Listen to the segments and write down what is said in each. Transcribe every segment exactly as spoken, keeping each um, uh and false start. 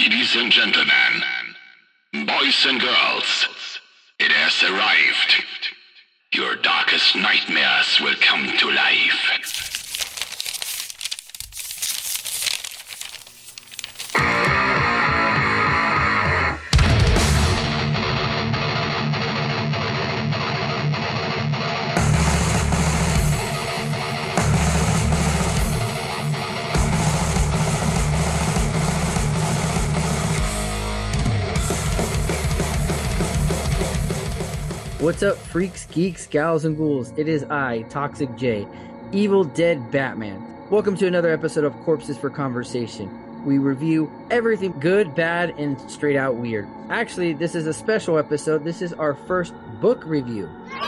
Ladies and gentlemen, boys and girls, it has arrived. Your darkest nightmares will come to life. What's up, freaks, geeks, gals, and ghouls? It is I, Toxic J, Evil Dead Batman. Welcome to another episode of Corpses for Conversation. We review everything good, bad, and straight out weird. Actually, this is a special episode. This is our first book review.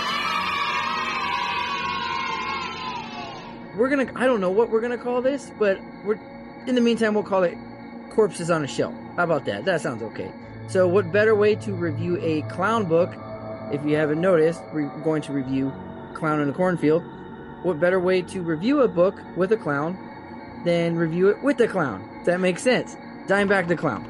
We're gonna, I don't know what we're gonna call this, but we're, in the meantime, we'll call it Corpses on a Shelf. How about that? That sounds okay. So what better way to review a clown book? If you haven't noticed, we're going to review Clown in the Cornfield. What better way to review a book with a clown than review it with a clown? Does that make sense? Dimebag the Clown.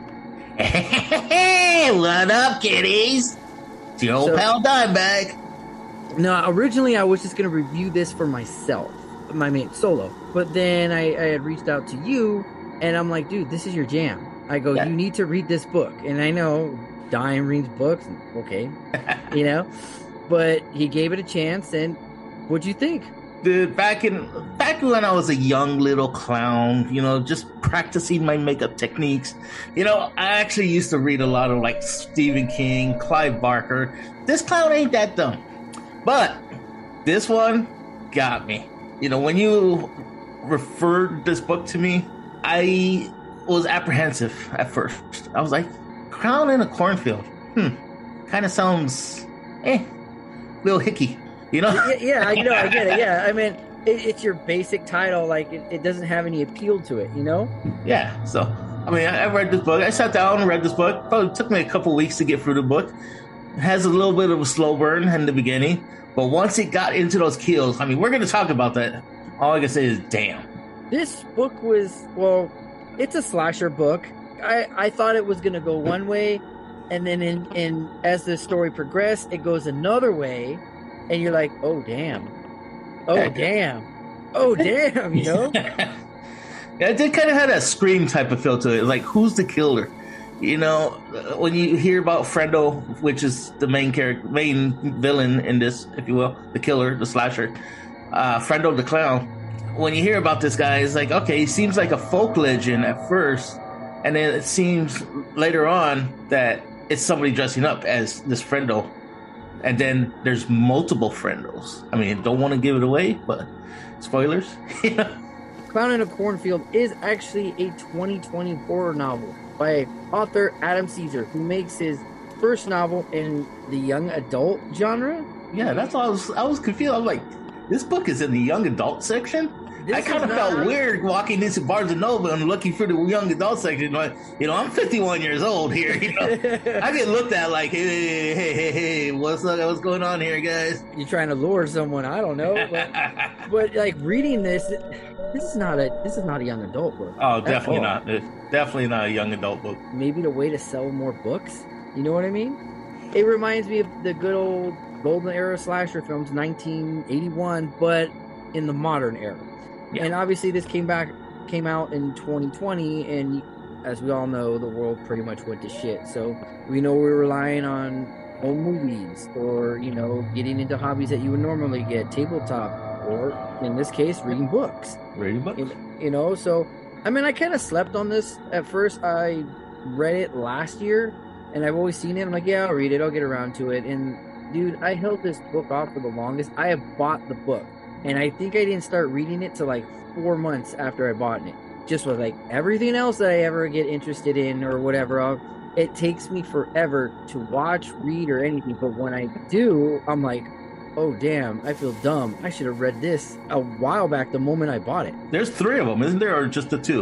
Hey, what up, kiddies? It's your old So- pal Dimebag. No, originally I was just going to review this for myself, my main solo. But then I, I had reached out to you, and I'm like, dude, this is your jam. I go, Yeah. you need to read this book. And I know Dime reads books, okay, you know, but he gave it a chance, and what'd you think? Dude, back in back when I was a young little clown, you know, just practicing my makeup techniques, you know, I actually used to read a lot of like Stephen King, Clive Barker. This clown ain't that dumb, but this one got me. You know, when you referred this book to me, I was apprehensive at first. I was like, Clown in a Cornfield. Hmm. Kind of sounds, eh, little hicky, you know? yeah, yeah, I know, I get it. Yeah, I mean, it, it's your basic title. Like, it, it doesn't have any appeal to it, you know? Yeah. So, I mean, I, I read this book. I sat down and read this book. Probably took me a couple weeks to get through the book. It has a little bit of a slow burn in the beginning, but once it got into those kills, I mean, we're going to talk about that. All I can say is, damn. This book was, well, it's a slasher book. I, I thought it was going to go one way, and then in, in as the story progressed, it goes another way, and you're like, oh, damn. Oh, Yeah. damn. Oh, damn, you know? Yeah, it did kind of had a Scream type of feel to it. Like, who's the killer? You know, when you hear about Frendo, which is the main character, main villain in this, if you will, the killer, the slasher, uh, Frendo the Clown. When you hear about this guy, it's like, okay, he seems like a folk legend at first, and then it seems later on that it's somebody dressing up as this Frendo, and then there's multiple Frendos. I mean, don't want to give it away, but spoilers. Clown in a Cornfield is actually a twenty twenty horror novel by author Adam Caesar, who makes his first novel in the young adult genre. Yeah, that's why I was I was confused. I was like, this book is in the young adult section? This I kind of is felt not- weird walking into Barnes and Noble and looking for the young adult section. Like, you know, I'm fifty-one years old here. You know, I get looked at like, hey, hey, hey, hey, what's up? What's going on here, guys? You're trying to lure someone, I don't know, but, but like reading this, this is not a this is not a young adult book. Oh, at definitely all. not. It's definitely not a young adult book. Maybe the way to sell more books. You know what I mean? It reminds me of the good old golden era slasher films, nineteen eighty-one, but in the modern era. Yeah. And obviously, this came back came out in twenty twenty, and as we all know, the world pretty much went to shit. So we know we're relying on home movies, or you know, getting into hobbies that you would normally get, tabletop, or in this case, reading books. Reading books? You you know, so I mean, I kind of slept on this at first. I read it last year, and I've always seen it. I'm like, yeah, I'll read it. I'll get around to it. And dude, I held this book off for the longest. I have bought the book, and I think I didn't start reading it till like four months after I bought it. Just with like everything else that I ever get interested in or whatever, I'll, it takes me forever to watch, read, or anything. But when I do, I'm like, oh damn, I feel dumb. I should have read this a while back the moment I bought it. There's three of them, isn't there, or just the two?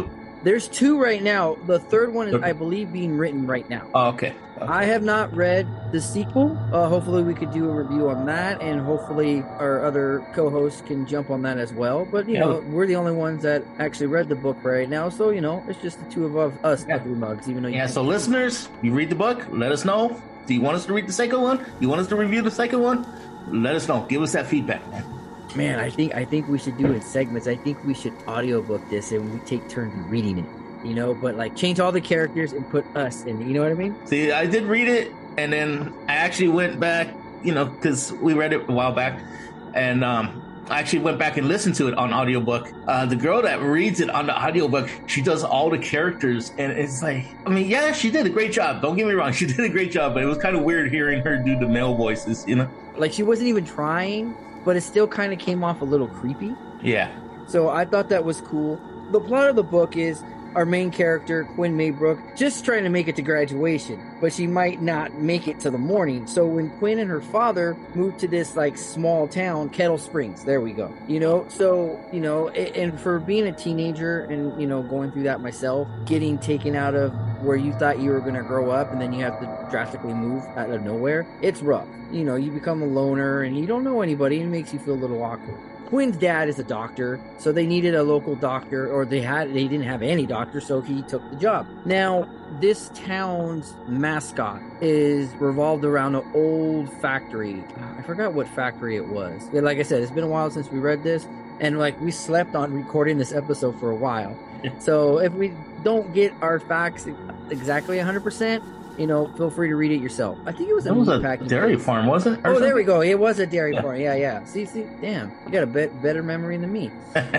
There's two right now. The third one is, I believe, being written right now. Oh, okay. okay. I have not read the sequel. Uh, hopefully, we could do a review on that, and hopefully, our other co-hosts can jump on that as well. But you yeah. know, we're the only ones that actually read the book right now, so you know, it's just the two of us, yeah. Three Mugs. Even though you yeah. So, listeners, you read the book. Let us know. Do you want us to read the second one? Do you want us to review the second one? Let us know. Give us that feedback, man. Man, I think I think we should do it in segments. I think we should audiobook this and we take turns reading it. You know, but like change all the characters and put us in. You know what I mean? See, I did read it, and then I actually went back. You know, because we read it a while back, and um, I actually went back and listened to it on audiobook. Uh, the girl that reads it on the audiobook, she does all the characters, and it's like, I mean, yeah, she did a great job. Don't get me wrong, she did a great job, but it was kind of weird hearing her do the male voices. You know, like she wasn't even trying, but it still kind of came off a little creepy. Yeah. So I thought that was cool. The plot of the book is our main character, Quinn Maybrook, just trying to make it to graduation, but she might not make it to the morning. So when Quinn and her father moved to this like small town, Kettle Springs, there we go. You know, so, you know, and for being a teenager and, you know, going through that myself, getting taken out of where you thought you were going to grow up and then you have to drastically move out of nowhere, it's rough. You know, you become a loner and you don't know anybody and it makes you feel a little awkward. Quinn's dad is a doctor, so they needed a local doctor, or they had they didn't have any doctor, so he took the job. Now, this town's mascot is revolved around an old factory. I forgot what factory it was. But like I said, it's been a while since we read this, and like we slept on recording this episode for a while. So if we don't get our facts exactly one hundred percent, you know, feel free to read it yourself. I think it was a, it was a dairy place. farm, wasn't it? Oh, something? There we go. It was a dairy yeah. farm. Yeah, yeah. See, see, damn, you got a bit better memory than me.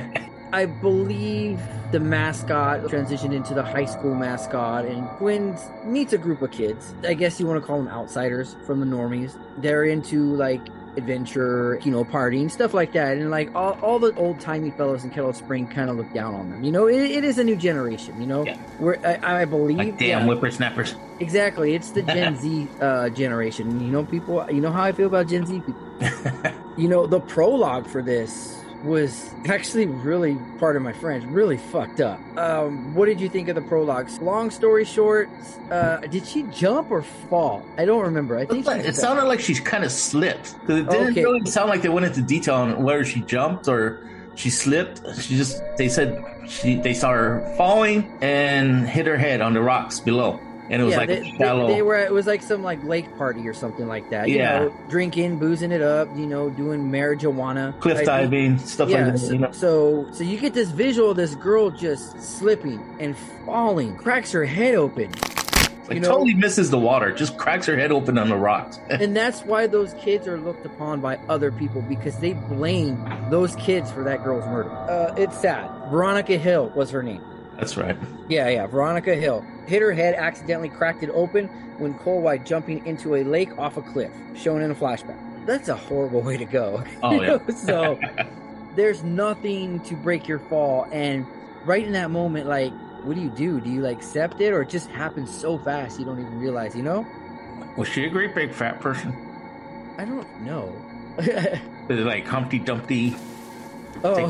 I believe the mascot transitioned into the high school mascot, and Quinn meets a group of kids. I guess you want to call them outsiders from the normies. They're into like adventure, you know, partying, stuff like that. And like all, all the old timey fellows in Kettle Spring kind of look down on them. You know, it, it is a new generation, you know, yeah. where I, I believe. Like damn yeah, whippersnappers. Exactly. It's the Gen Z uh, generation. You know, people, you know how I feel about Gen Z people. You know, the prologue for this was actually really, pardon my French, really fucked up. Um, what did you think of the prologues? Long story short, uh, did she jump or fall? I don't remember. I think it, it sounded like she kind of slipped. Because it didn't okay. really sound like they went into detail on whether she jumped or she slipped. She just, they said she they saw her falling and hit her head on the rocks below. And it was yeah, like they, shallow. They, they were. It was like some like lake party or something like that. You yeah, know, drinking, boozing it up. You know, doing marijuana, cliff diving, stuff yeah, like that. So, you know? so, so you get this visual of this girl just slipping and falling, cracks her head open. Like you know? Totally misses the water, just cracks her head open on the rocks. And that's why those kids are looked upon by other people, because they blame those kids for that girl's murder. Uh, it's sad. Veronica Hill was her name. That's right. Yeah, yeah. Veronica Hill hit her head, accidentally cracked it open when Cole White jumping into a lake off a cliff, shown in a flashback. That's a horrible way to go. Oh, yeah. So there's nothing to break your fall. And right in that moment, like, what do you do? Do you, like, accept it, or it just happens so fast you don't even realize, you know? Was she a great big fat person? I don't know. Is it like Humpty Dumpty? Oh.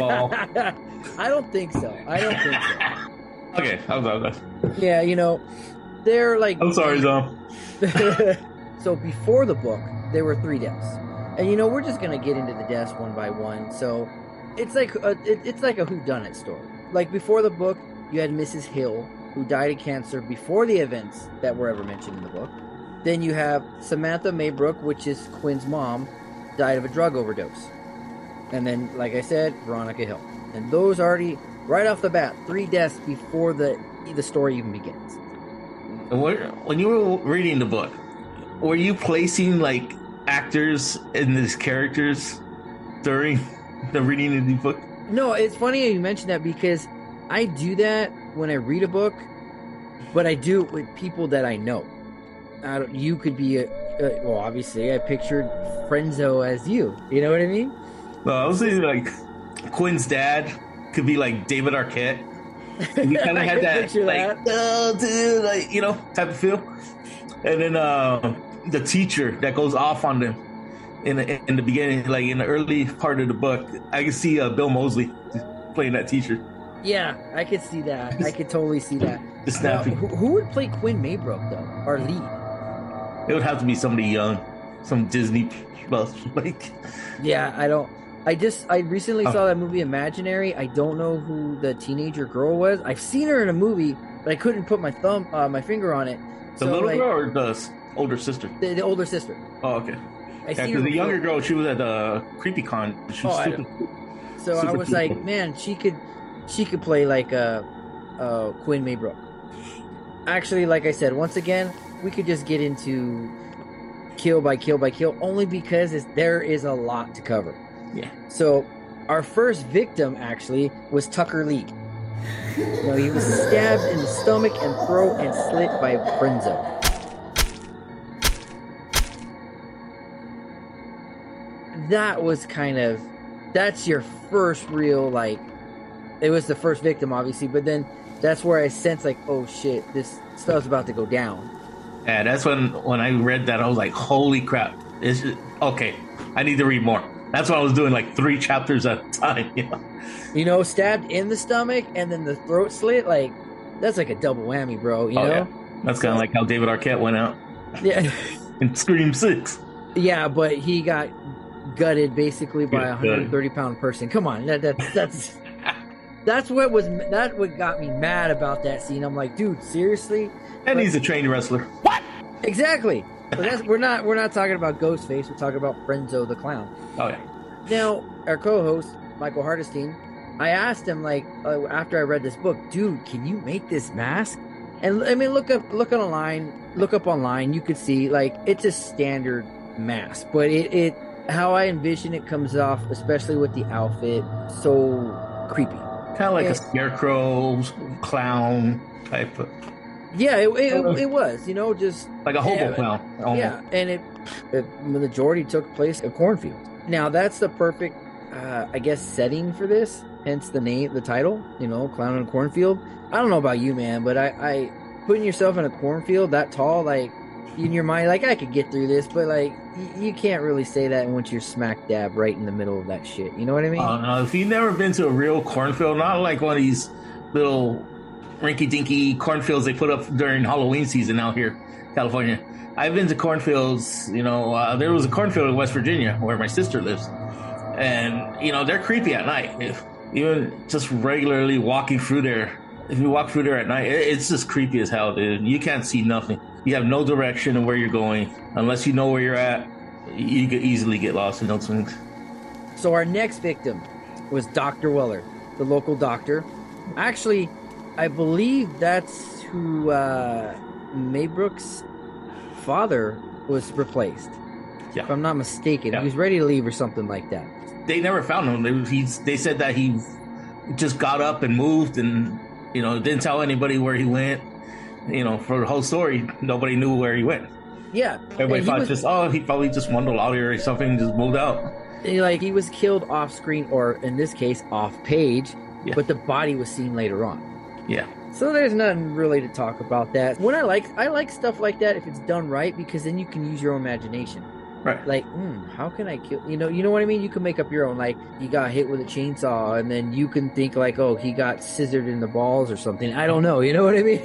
I don't think so. I don't think so. Okay, I was out. Yeah, you know, they're like. I'm sorry, Zom. So before the book, there were three deaths, and you know we're just gonna get into the deaths one by one. So it's like a, it, it's like a whodunit story. Like before the book, you had Missus Hill, who died of cancer before the events that were ever mentioned in the book. Then you have Samantha Maybrook, which is Quinn's mom, died of a drug overdose. And then, like I said, Veronica Hill. And those already, right off the bat, three deaths before the the story even begins. When you were reading the book, were you placing, like, actors in these characters during the reading of the book? No, it's funny you mentioned that, because I do that when I read a book, but I do it with people that I know. I don't, you could be, a, a, well, obviously, I pictured Frenzo as you. You know what I mean? No, I was thinking, like, Quinn's dad could be like David Arquette. We kind of had that, like, that. Oh, dude, like, you know, type of feel. And then uh, the teacher that goes off on them in the, in the beginning, like in the early part of the book, I can see uh, Bill Moseley playing that teacher. Yeah, I could see that. I could totally see that. The Now, snapping. who, who would play Quinn Maybrook though? Our lead? It would have to be somebody young, some Disney plus like. Yeah, I don't. I just I recently Oh. saw that movie Imaginary. I don't know who the teenager girl was. I've seen her in a movie, but I couldn't put my thumb, uh, my finger on it. The So, little like, girl or the s- older sister? the, the older sister. Oh, okay. I Yeah, seen her because the before. younger girl, she was at the Creepy Con. She Oh, was I super. So I super was cool. like, man, she could, she could play like a, uh, Quinn Maybrook. Actually, like I said, once again, we could just get into kill by kill by kill, only because it's, there is a lot to cover. Yeah. So our first victim actually was Tucker Leak. You know, he was stabbed in the stomach and throat and slit by Frenzo. That was kind of, that's your first real, like, it was the first victim, obviously, but then that's where I sensed, like, oh shit, this stuff's about to go down. Yeah, that's when when I read that I was like, holy crap! It's just, okay. I need to read more. That's why I was doing like three chapters at a time. You know? You know, stabbed in the stomach and then the throat slit, like, that's like a double whammy, bro, you Oh, know? yeah. That's kind of like how David Arquette went out Yeah. in Scream Six. Yeah, but he got gutted basically by Yeah, a one hundred thirty pound person. Come on, that, that that's that's what was that what got me mad about that scene. I'm like, dude, seriously? And Like- he's a trained wrestler. Exactly. But that's we're not we're not talking about Ghostface. We're talking about Frenzo the clown. Oh yeah. Now, our co-host Michael Hardestein, I asked him like uh, after I read this book, dude, can you make this mask? And I mean, look up look online, look up online. You could see like it's a standard mask, but it it how I envision it comes off, especially with the outfit, so creepy. Kind of like Yeah. a scarecrow clown type of, Yeah, it, it, it was, you know, just like a hobo Yeah. clown. almost. yeah, and it, it the majority took place in cornfield. Now that's the perfect, uh, I guess, setting for this. Hence the name, the title. You know, clown in a cornfield. I don't know about you, man, but I, I putting yourself in a cornfield that tall, like in your mind, like I could get through this, but like y- you can't really say that once you're smack dab right in the middle of that shit. You know what I mean? Oh no! If you've never been to a real cornfield, not like one of these little rinky-dinky cornfields they put up during Halloween season out here, California. I've been to cornfields. You know, uh, there was a cornfield in West Virginia where my sister lives, and you know they're creepy at night. If even just regularly walking through there, if you walk through there at night, it, it's just creepy as hell, dude. You can't see nothing. You have no direction of where you're going unless you know where you're at. You could easily get lost in those things. So our next victim was Doctor Weller, the local doctor. Actually, I believe that's who uh, Maybrook's father was replaced. Yeah. If I'm not mistaken. Yeah. He was ready to leave or something like that. They never found him. They, he's, they said that he just got up and moved and, you know, didn't tell anybody where he went. You know, for the whole story, nobody knew where he went. Yeah. Everybody And he thought was- just, oh, he probably just wandered out here or something and just moved out. and, like he was killed off screen, or in this case, off page, Yeah. but the body was seen later on. Yeah. So there's nothing really to talk about that. When I like I like stuff like that if it's done right, because then you can use your own imagination. Right. Like, hmm, how can I kill? You know, you know what I mean. You can make up your own. Like, he got hit with a chainsaw, and then you can think like, oh, he got scissored in the balls or something. I don't know. You know what I mean?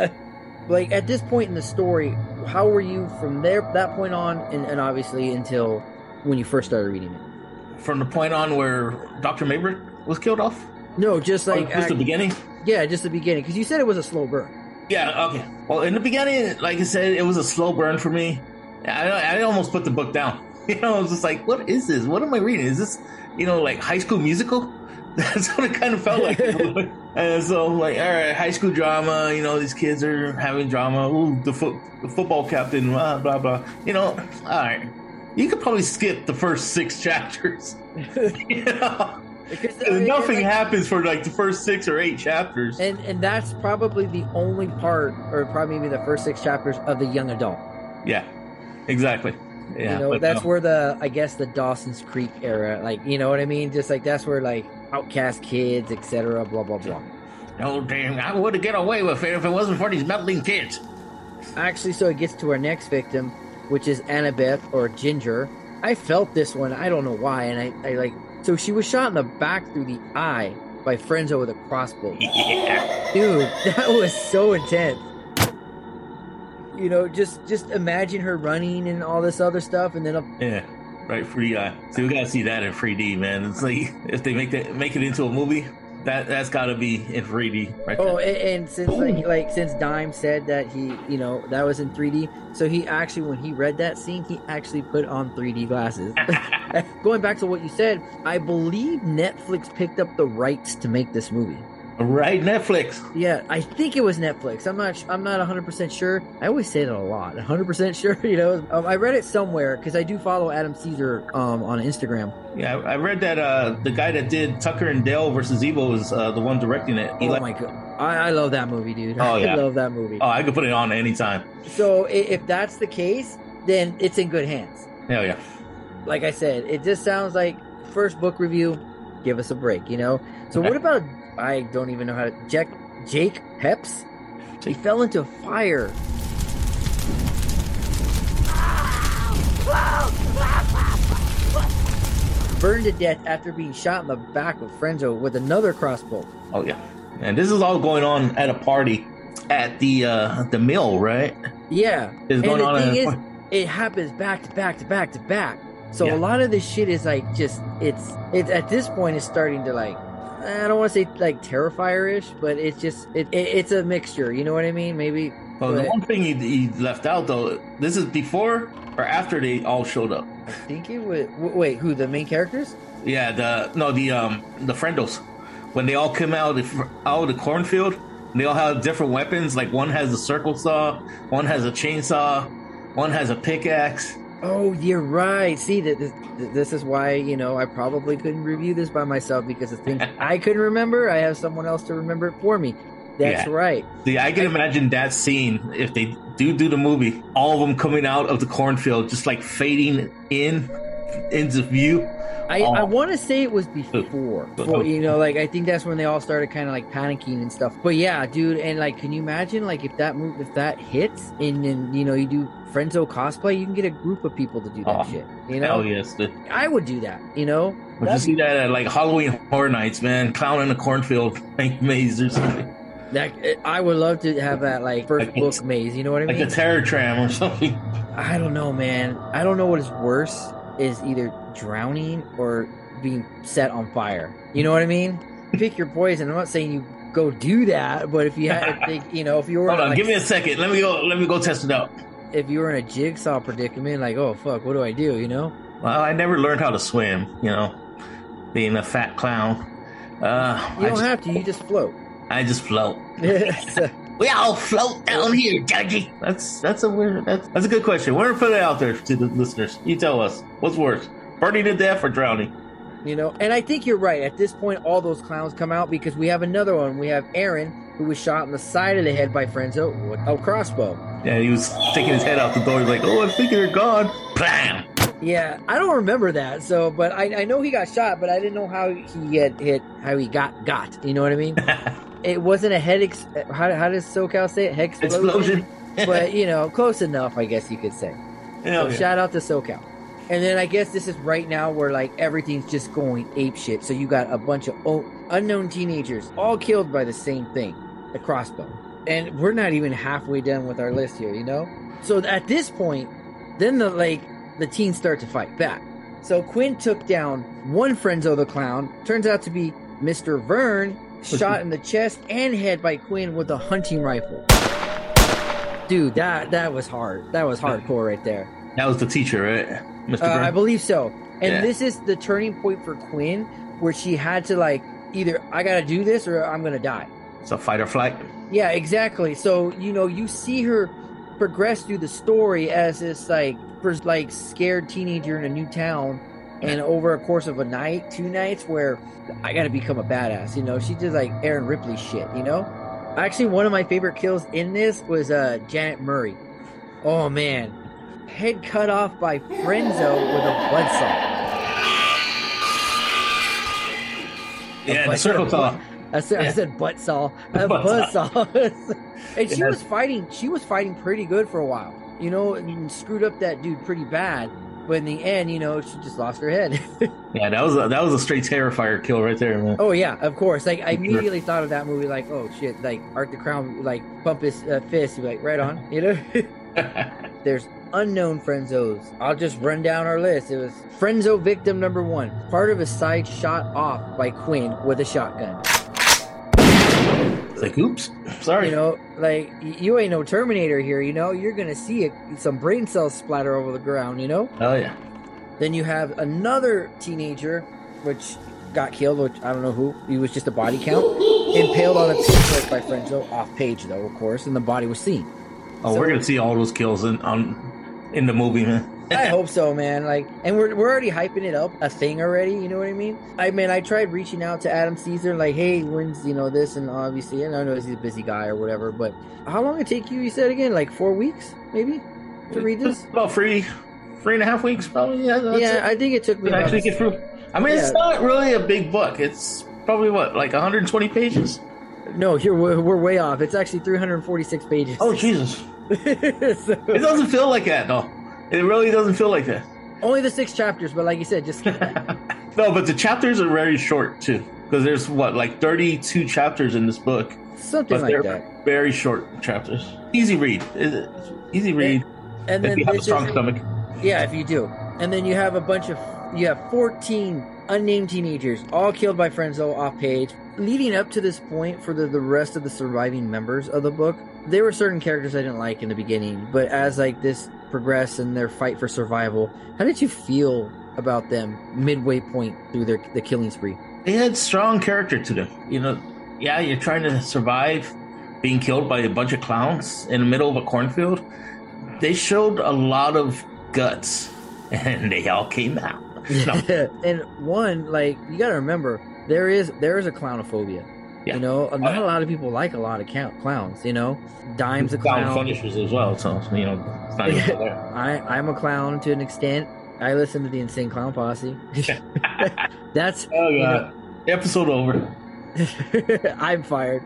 Like at this point in the story, how were you from there that point on, and, and obviously until when you first started reading it? From the point on where Doctor Maybrick was killed off? No, just Or like just the act- beginning? yeah, just the beginning, because you said it was a slow burn. Yeah, okay. Well, in the beginning, like I said, it was a slow burn for me. I, I almost put the book down. You know, I was just like, what is this? What am I reading? Is this, you know, like High School Musical? That's what it kind of felt like. And so I'm like, all right, high school drama, you know, these kids are having drama. Ooh, the, fo- the football captain, blah, blah, blah. You know, all right. You could probably skip the first six chapters. You know? Because And nothing like, happens for like the first six or eight chapters. And and that's probably the only part, or probably maybe the first six chapters of the young adult. Yeah, exactly. Yeah, you know, but that's no. where the I guess the Dawson's Creek era, like, you know what I mean? Just like that's where like outcast kids, et cetera, blah blah blah. Oh, damn, I would have get away with it if it wasn't for these meddling kids. Actually, so it gets to our next victim, which is Annabeth or Ginger. I felt this one, I don't know why, and I, I like so she was shot in the back through the eye, by Frenzo with a crossbow. Yeah. Dude, that was so intense. You know, just just imagine her running and all this other stuff, and then a, Yeah. Right, three D. So we gotta see that in three D, man. It's like if they make that make it into a movie, that that's gotta be in three D, right? oh, there. and, and since like, like since Dime said that he, you know, that was in three D, so he actually when he read that scene, he actually put on three D glasses. Going back to what you said, I believe Netflix picked up the rights to make this movie. Right, Netflix. Yeah, I think it was Netflix. I'm not. I'm not one hundred percent sure. I always say that a lot. one hundred percent sure. You know, um, I read it somewhere because I do follow Adam Caesar um, on Instagram. Yeah, I I read that uh, the guy that did Tucker and Dale versus Evil is uh, the one directing it. He Oh like- my god, I, I love that movie, dude. Oh, yeah. I love that movie. Oh, I could put it on anytime. So i- if that's the case, then it's in good hands. Hell yeah. Like I said, it just sounds like first book review. Give us a break, you know. So what about? I don't even know how to. Jack, Jake Peps. He fell into fire. Burned to death after being shot in the back with Frenzo with another crossbow. Oh yeah. And this is all going on at a party at the uh, the mill, right? Yeah. It's And going the on thing at is, a- it happens back to back to back to back. So Yeah. a lot of this shit is like just it's it's at this point it's starting to like I don't want to say like Terrifier-ish, but it's just it, it it's a mixture. You know what I mean? Maybe. Well, the but one thing he, he left out though, this is before or after they all showed up. I think it was. w- Wait, who the main characters? Yeah, the no the um the friendos when they all came out of the, out of the cornfield. They all have different weapons. Like one has a circle saw, one has a chainsaw, one has a pickaxe. Oh, you're right. See that this, this is why you know I probably couldn't review this by myself because the things I couldn't remember, I have someone else to remember it for me. That's Yeah. right. See, I can imagine that scene if they do do the movie. All of them coming out of the cornfield, just like fading in into view. I, Oh. I want to say it was before, before, you know, like I think that's when they all started kind of like panicking and stuff. But yeah, dude, and like, can you imagine like if that move, if that hits, and then you know you do Frenzo cosplay, you can get a group of people to do that Oh, shit. You know, Hell yes. The, I would do that. You know, would you That'd see be- that at like Halloween Horror Nights, man? Clown in the cornfield, like maze or something. that I would love to have that like first Like book it's- maze. You know what I Like mean? a terror tram or something. I don't know, man. I don't know what is worse is either drowning or being set on fire. You know what I mean? Pick your poison. I'm not saying you go do that, but if you had, if they, you know, if you were Hold on, like, give me a second. Let me go. Let me go test it out. if you were in a jigsaw predicament, like, oh fuck, what do I do? You know? Well, I never learned how to swim. You know, being a fat clown. Uh, You I, don't just, have to. You just float. I just float. So, We all float down here, Dougie. That's that's a weird. That's, that's a good question. We're gonna put it out there to the listeners. You tell us what's worse, burning to death or drowning. you know, and I think you're right. At this point, all those clowns come out because we have another one. We have Aaron, who was shot in the side of the head by Frenzo with a crossbow. Yeah, he was sticking his head out the door. He's like, "Oh, I think they're gone." Blam. Yeah, I don't remember that. So, but I, I know he got shot, but I didn't know how he had hit, how he got got. You know what I mean? It wasn't a head. Ex- how, how does SoCal say it? Head explosion. Explosion. But you know, close enough, I guess you could say. Hell So yeah. shout out to SoCal. And then I guess this is right now where like everything's just going ape shit. So you got a bunch of o- unknown teenagers all killed by the same thing, the crossbow. And we're not even halfway done with our list here, you know? So at this point, then the like the teens start to fight back. So Quinn took down one Frenzo the clown, turns out to be Mister Vern, shot in the chest and head by Quinn with a hunting rifle. Dude, that that was hard. That was hardcore right there. That was the teacher, right, Mister Uh, I Burns? believe so. And Yeah. this is the turning point for Quinn, where she had to like either I gotta do this or I'm gonna die. It's a fight or flight. Yeah, exactly. So you know, you see her progress through the story as this like first like scared teenager in a new town, and over a course of a night, two nights, where I gotta become a badass. You know, she did like Aaron Ripley shit. You know, actually, one of my favorite kills in this was uh Janet Murray. Oh man, head cut off by Frenzo with a buzzsaw. Yeah, the Butt- circle saw. I said, I Yeah. said butt saw, a Butt buzz saw, and she Yeah. was fighting. She was fighting pretty good for a while, you know, and screwed up that dude pretty bad. But in the end, you know, she just lost her head. Yeah, that was a, that was a straight Terrifier kill right there, man. Oh yeah, of course. Like I immediately thought of that movie. Like, oh shit, like Art the Crown, like pump his uh, fist, like right on, you know. There's unknown Frenzos. I'll just run down our list. It was Frenzo victim number one. Part of his side shot off by Quinn with a shotgun. It's like, oops, sorry. You know, like you ain't no Terminator here. You know, you're gonna see it, some brain cells splatter over the ground. You know. Oh yeah. Then you have another teenager, which got killed, which I don't know who. He was just a body count. Impaled on a pitchfork by Frenzo, off page though, of course, and the body was seen. Oh, so, we're gonna see all those kills in on in the movie, man. I hope so, man. Like, and we're we're already hyping it up, a thing already. You know what I mean? I mean, I tried reaching out to Adam Caesar, like, hey, when's you know this, and obviously, and I know he's a busy guy or whatever, but how long it take you? You said again, like four weeks, maybe, to read this? About three, three and a half weeks, probably. Yeah, that's yeah. it. I think it took me. To About actually get through. I mean, Yeah. it's not really a big book. It's probably what, like one hundred twenty pages. No, here we're, we're way off. It's actually three hundred forty-six pages. Oh Jesus! So- It doesn't feel like that, though. It really doesn't feel like that. only the six chapters, but like you said, just No, but the chapters are very short too, because there's what, like thirty-two chapters in this book, something but like they're that. very short chapters. Easy read. It's easy read. And If then you have a this strong is- stomach. yeah, if you do, and then you have a bunch of you have fourteen unnamed teenagers, all killed by Frenzo off page. Leading up to this point, for the, the rest of the surviving members of the book, there were certain characters I didn't like in the beginning, but as like this progressed and their fight for survival, how did you feel about them midway point through their the killing spree? They had strong character to them. You know, yeah, you're trying to survive being killed by a bunch of clowns in the middle of a cornfield. They showed a lot of guts, and they all came out. No. And one, like, you gotta remember, there is there is a clownophobia. Yeah. You know, not a lot of people like a lot of count, clowns. You know, Dime's a Clown clown. finishers as well, so you know it's not even there. I I'm a clown to an extent. I listen to the Insane Clown Posse. That's Oh you god, episode over. know, I'm fired.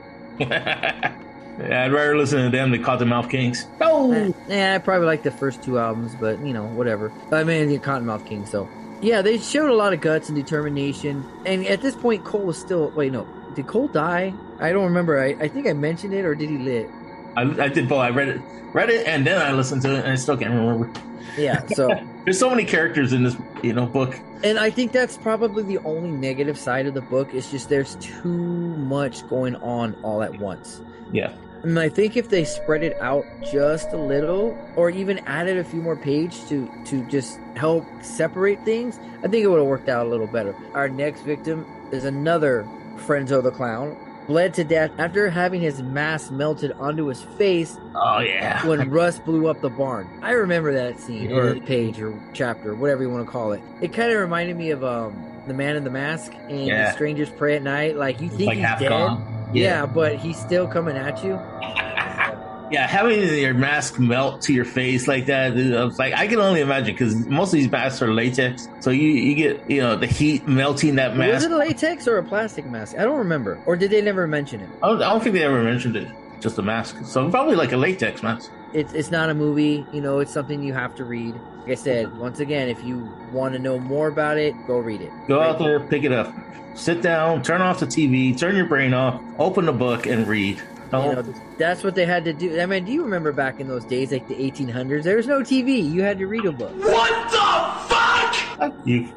Yeah, I'd rather listen to them than Cottonmouth Kings. No. Yeah, I probably like the first two albums, but you know, whatever. I mean, the Cottonmouth King. So yeah, they showed a lot of guts and determination. And at this point, Cole was still. Wait, no, did Cole die? I don't remember. I, I think I mentioned it, or did he live? I, I did both. I read it, read it, and then I listened to it, and I still can't remember. Yeah. So. There's so many characters in this, you know, book. And I think that's probably the only negative side of the book. It's just there's too much going on all at once. Yeah. And I think if they spread it out just a little, or even added a few more pages to, to just help separate things, I think it would have worked out a little better. Our next victim is another Frenzo the Clown. Bled to death after having his mask melted onto his face Oh yeah. when Russ blew up the barn. I remember that scene, or Yeah. page, or chapter, whatever you want to call it. It kind of reminded me of um, The Man in the Mask and Yeah. The Strangers Pray at Night. Like, you think like he's half dead. gone. Yeah. but he's still coming at you. Yeah, having your mask melt to your face like that, I was like, I can only imagine, because most of these masks are latex, so you you get, you know, the heat melting that Was mask. it a latex or a plastic mask? I don't remember. Or did they never mention it? I don't, I don't think they ever mentioned it. Just a mask, so probably like a latex mask. It's it's not a movie. You know, it's something you have to read. Like I said, once again, if you want to know more about it, go read it. Go Right? out there, pick it up, sit down, turn off the T V, turn your brain off, open the book, and read. You Don't. know, that's what they had to do. I mean, do you remember back in those days, like the eighteen hundreds? There was no T V. You had to read a book. What the fuck? You,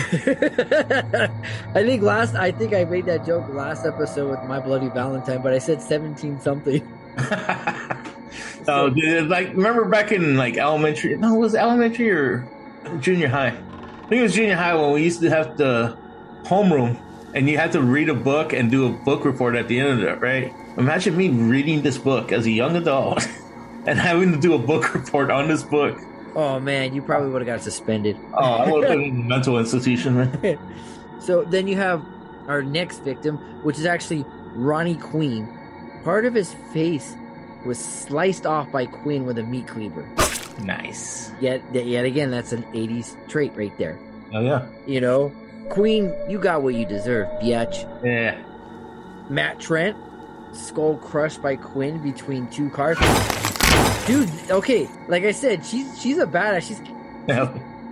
I think last, I think I made that joke last episode with My Bloody Valentine, but I said seventeen something. oh, dude, like remember back in like elementary? No, it was elementary or junior high? I think it was junior high when we used to have the homeroom, and you had to read a book and do a book report at the end of it, right? Imagine me reading this book as a young adult and having to do a book report on this book. Oh man, you probably would have got suspended. Oh, I would have been in a mental institution, man. So then you have our next victim, which is actually Ronnie Queen. Part of his face was sliced off by Quinn with a meat cleaver. Nice. Yet, yet again, that's an eighties trait right there. Oh yeah. You know, Queen, you got what you deserve, biatch. Yeah. Matt Trent, skull crushed by Quinn between two cars. Dude, okay, like I said, she's she's a badass. She's Yeah.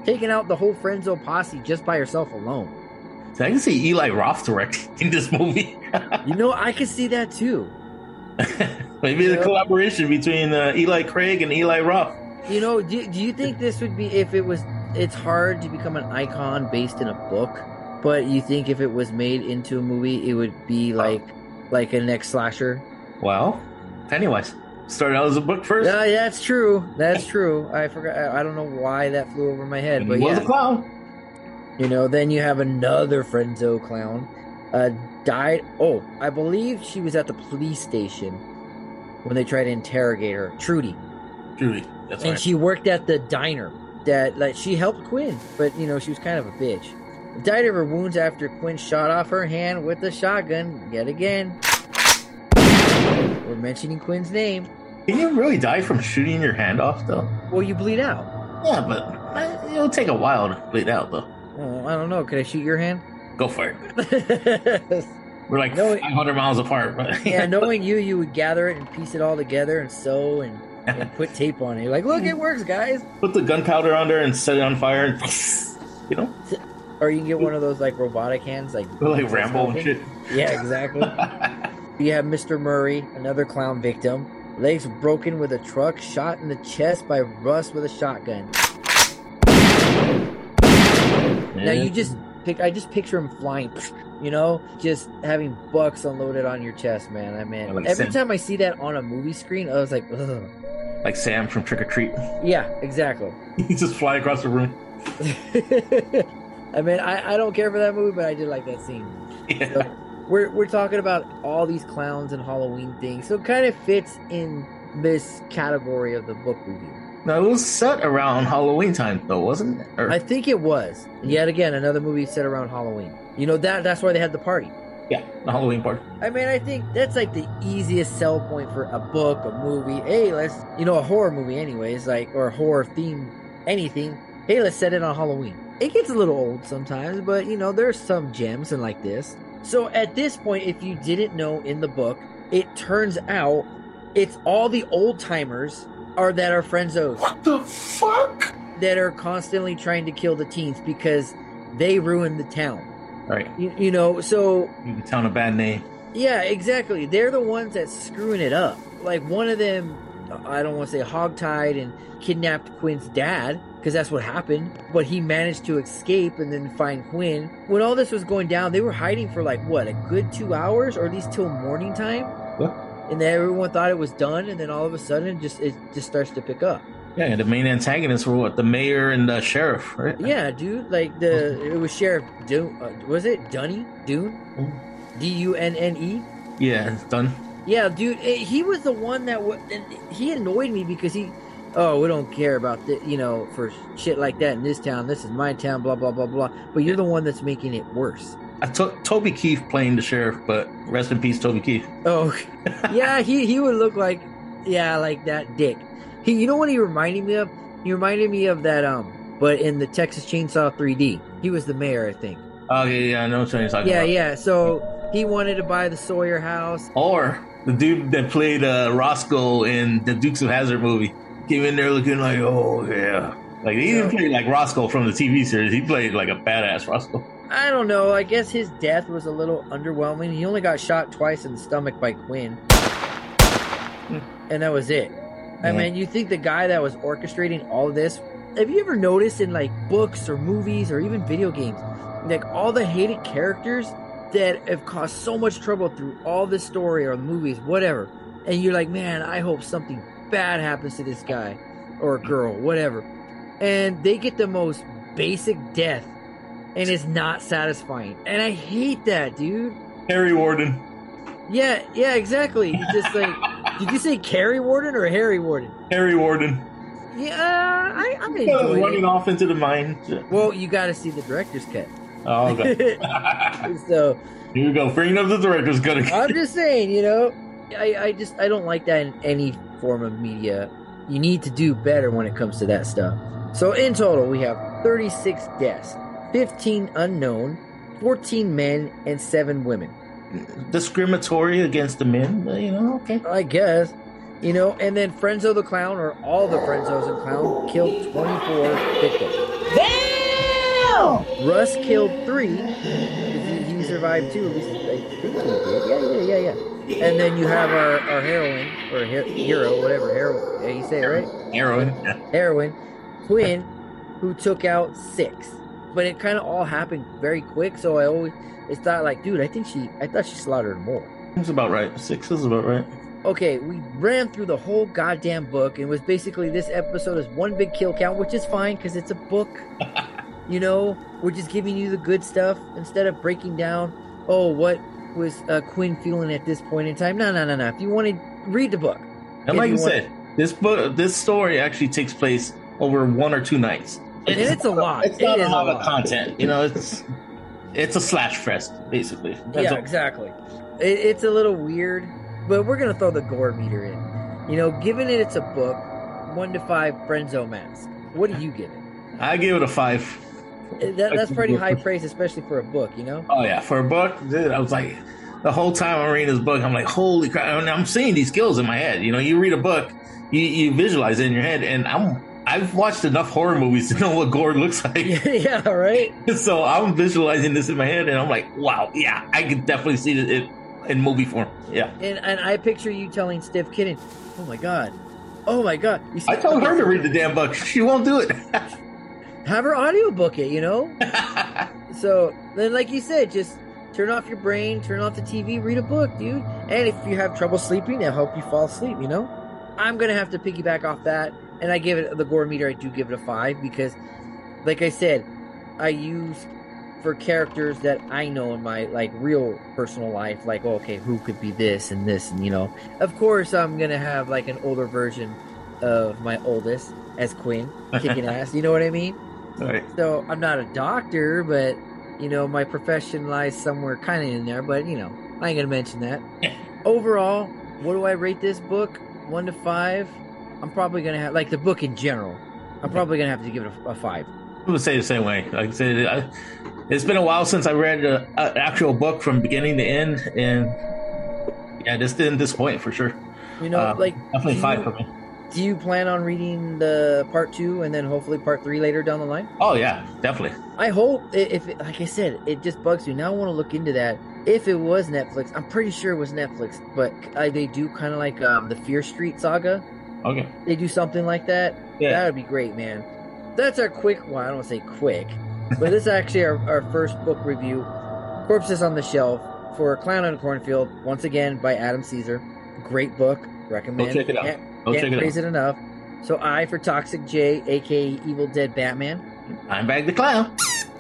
taking out the whole Friendzone posse just by herself alone. So I can see Eli Roth directing this movie. You know, I could see that too. Maybe you the know? collaboration between uh, Eli Craig and Eli Roth. You know, do, do you think this would be if it was? It's hard to become an icon based in a book, but you think if it was made into a movie, it would be like like a next slasher? Well, Pennywise started out as a book first. Yeah, yeah, that's true. That's true. I forgot. I I don't know why that flew over my head, And but he was yeah. a clown. You know, then you have another Friendzone clown. Uh, died. Oh, I believe she was at the police station when they tried to interrogate her. Trudy. Trudy, that's And right. she worked at the diner. That like she helped Quinn, but you know she was kind of a bitch. Died of her wounds after Quinn shot off her hand with a shotgun. Yet again, we're mentioning Quinn's name. Can you really die from shooting your hand off, though? Well, you bleed out. Yeah, but uh, it'll take a while to bleed out, though. Oh, I don't know. Could I shoot your hand? Go for it. We're like No, five hundred miles apart. But yeah, knowing you, you would gather it and piece it all together and sew and, and put tape on it. You're like, look, it works, guys. Put the gunpowder on there and set it on fire, and you know, Or you can get one of those like robotic hands, like like Rambo and shit. Yeah, exactly. You have Mister Murray, another clown victim. Legs broken with a truck, shot in the chest by Russ with a shotgun. Now you just pick. I just picture him flying. You know, just having bucks unloaded on your chest, man. I mean, Yeah, like every Sam. time I see that on a movie screen, I was like, ugh. like Sam from Trick or Treat. Yeah, exactly. He just fly across the room. I mean, I, I don't care for that movie, but I did like that scene. Yeah. So we're we're talking about all these clowns and Halloween things, so it kind of fits in this category of the book review. Now it was set around Halloween time, though, wasn't it? Or, I think it was. Yet again, another movie set around Halloween. You know that that's why they had the party. yeah, the Halloween party. I mean, I think that's like the easiest sell point for a book, a movie. Hey, let's you know a horror movie, anyways, like or a horror theme, anything. Hey, let's set it on Halloween. It gets a little old sometimes, but you know there's some gems and like this. So at this point, if you didn't know in the book, it turns out it's all the old timers are that are friendzos. What the fuck? That are constantly trying to kill the teens because they ruined the town. Right, You, you know, so you can tell a bad name. yeah, exactly. They're the ones that's screwing it up. Like one of them, I don't want to say hogtied and kidnapped Quinn's dad because that's what happened. But he managed to escape and then find Quinn. When all this was going down, they were hiding for like what, a good two hours or at least till morning time. Yeah. And then everyone thought it was done, and then all of a sudden, it just it just starts to pick up. Yeah, the main antagonists were what? The mayor and the sheriff, right? Yeah, dude. Like the it was Sheriff Dune. Uh, was it Dunny? Dune? D U N N E. Yeah, it's done. Yeah, dude. eh, He was the one that w- and he annoyed me because he. Oh, we don't care about the you know for shit like that in this town. This is my town. Blah blah blah blah. But you're the one that's making it worse. I took Toby Keith playing the sheriff, but rest in peace, Toby Keith. Oh, yeah. He he would look like yeah like that dick. He you know what he reminded me of? He reminded me of that um. But in the Texas Chainsaw three D, he was the mayor, I think. Oh yeah, yeah, I know what you're talking Yeah, about. yeah. So he wanted to buy the Sawyer house. Or the dude that played uh, Roscoe in the Dukes of Hazzard movie came in there looking like, oh yeah, like he didn't play like Roscoe from the T V series. He played like a badass Roscoe. I don't know. I guess his death was a little underwhelming. He only got shot twice in the stomach by Quinn, and that was it. I Yeah. mean, you think the guy that was orchestrating all of this? Have you ever noticed in like books or movies or even video games, like all the hated characters that have caused so much trouble through all this story or movies, whatever, and you're like, man, I hope something bad happens to this guy or girl, whatever, and they get the most basic death. And it's not satisfying. And I hate that, dude. Harry Warden. Yeah, yeah, exactly. It's just like, did you say Carrie Warden or Harry Warden? Harry Warden. Yeah, I, I'm Uh, enjoying running it. off into the mine. Well, you got to see the director's cut. Oh, okay. So, Here we go. Bringing up the director's gonna. I'm just saying, you know, I, I just, I don't like that in any form of media. You need to do better when it comes to that stuff. So, in total, we have thirty-six deaths, fifteen unknown, fourteen men, and seven women. Discriminatory against the men, but, you know, okay. I guess. You know, and then Frenzo the Clown, or all the Frenzos and Clown, killed twenty-four victims. Russ killed three. He, he survived two. At least I think he did. Yeah, yeah, yeah, yeah. And then you have our, our heroine, or her- hero, whatever. Hero, yeah, you say it right? Heroine. Heroine. Quinn, who took out six. But it kind of all happened very quick. So I always, it's thought like, dude, I think she, I thought she slaughtered more. It's about right. Six is about right. Okay, we ran through the whole goddamn book, and it was basically this episode is one big kill count, which is fine because it's a book. You know, we're just giving you the good stuff instead of breaking down, oh, what was uh, Quinn feeling at this point in time? No, no, no, no. If you want to read the book. And like you you want- said, this book, this story actually takes place over one or two nights. And it's a lot. It's not It a is lot a of lot. content. You know, it's it's a slash fest, basically. That's Yeah, all. exactly. It, it's a little weird, but we're going to throw the gore meter in. You know, given it it's a book, one to five Frenzo mask. What do you give it? I give it a five. That, that's pretty high praise, especially for a book, you know? Oh yeah, for a book, dude, I was like, the whole time I'm reading this book, I'm like, holy crap! And I'm seeing these skills in my head. You know, you read a book, you, you visualize it in your head, and I'm I've watched enough horror movies to know what gore looks like. Yeah, right? So I'm visualizing this in my head, and I'm like, wow, yeah, I can definitely see it in, in movie form. Yeah. And and I picture you telling Steph Kitten, oh my God. Oh my God. You see, I told her to read the damn book. She won't do it. have her audiobook it, you know? So then, like you said, just turn off your brain, turn off the T V, read a book, dude. And if you have trouble sleeping, it'll help you fall asleep, you know? I'm going to have to piggyback off that. And I give it the gore meter, I do give it a five because, like I said, I use for characters that I know in my like real personal life, like, oh, okay, who could be this and this, and you know, of course, I'm gonna have like an older version of my oldest as Quinn kicking ass. You know what I mean? All right. So I'm not a doctor, but you know, my profession lies somewhere kind of in there. But you know, I ain't gonna mention that. Overall, what do I rate this book? One to five. I'm probably gonna have like the book in general. I'm probably gonna have to give it a, a five. I would say the same way. Like I said, I, it's been a while since I read a, an actual book from beginning to end, and yeah, this didn't disappoint for sure. You know, Uh, like Definitely do five you- for me. Do you plan on reading the part two and then hopefully part three later down the line? Oh yeah, definitely. I hope i- if, it, like I said, it just bugs me. Now I want to look into that. If it was Netflix, I'm pretty sure it was Netflix, but uh, they do kind of like um, the Fear Street saga. Okay. They do something like that. Yeah. That would be great, man. That's our quick. Well, I don't want to say quick, but this is actually our, our first book review. Corpses on the Shelf for Clown on a Cornfield. Once again by Adam Caesar. Great book. Recommend. Go check it out. Can't, Go can't check it praise out. it enough. So I for Toxic J, aka Evil Dead Batman. I'm back the clown.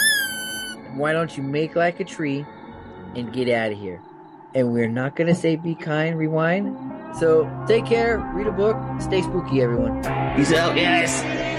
Why don't you make like a tree and get out of here? And we're not gonna say be kind, rewind. So take care, read a book, stay spooky, everyone. Peace out, guys.